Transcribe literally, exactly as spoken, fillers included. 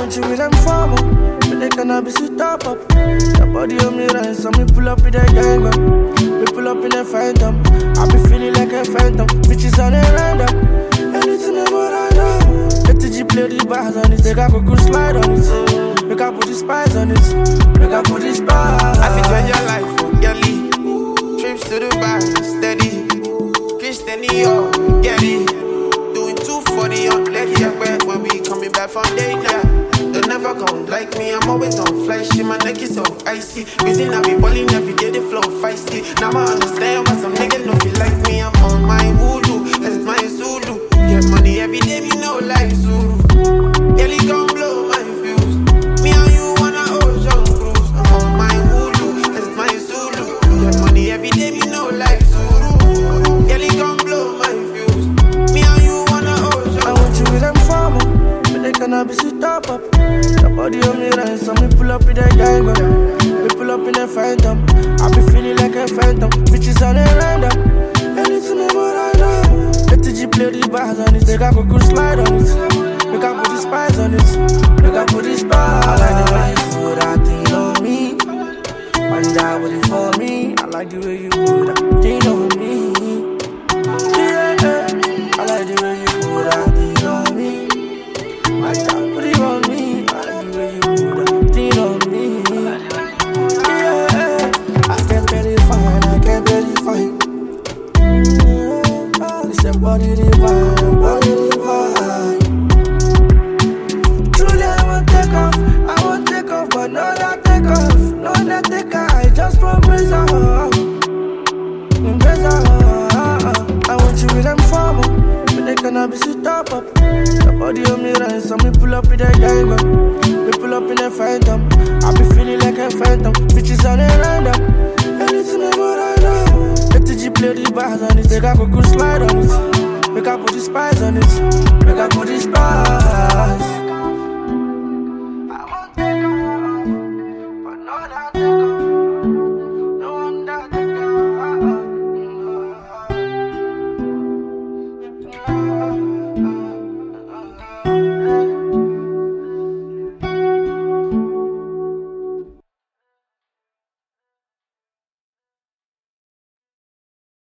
want you with them formal. But they cannot be sit up up. The body on me rise, so me pull up with that gang up. We pull up in a phantom. I be feeling like a phantom. Bitches on a random. Anything about I know. Let the G play the bars on it. They got a good slide on it. Make I put the spice on it. Make I put the spice. I fit when your life, girlie. Trips to Dubai, steady. Christian Dior, get it. Doing two forty on leg, yeah, when we coming back from date, yeah. They never gon' like me, I'm always on fly shit, my neck is so icy. Reason I be balling every day, they flow feisty. Now I understand why some niggas don't feel like me, I'm on my voodoo, that's my Zulu. Get money every day, me know like Zulu. Girl, it gon' blow my views. Me and you on a ocean cruise. I'm on my voodoo, that's my Zulu. Get money every day, me know like Zulu. Girl, it gon' blow my views. Me and you on a ocean. I want you with them formal, but they cannot be sit up up. The body on me rise, so me pull up with that gang up. We pull up in a phantom. I be feeling like a phantom. Bitches on a random. Anything about I know. Let the G play the bars on it. They got a good slide on it. Make I put the spice on it. Make I put the spice. I like the way you put that thing on me. Why you die with it for me? I like the way you put that thing on me. Yeah, yeah. I like the way you put that thing on me. Why you die with it on me? I like the way you put that thing on me. Yeah, I can't very fine. I can't very fine. It's a body divine, body divine. Truly I won't take off, I won't take off, but no that take off, no that take off. I just promise her, embrace her. I want you with them formal, but they cannot be sit up up. The body on me rise, so me pull up with that gang up. We pull up in a phantom, I be feeling like a phantom. Bitches on a random. Anything about I know. Let the G play the bars on it. They got a good slide on it. Make I put the spice on it. Make I put the spice.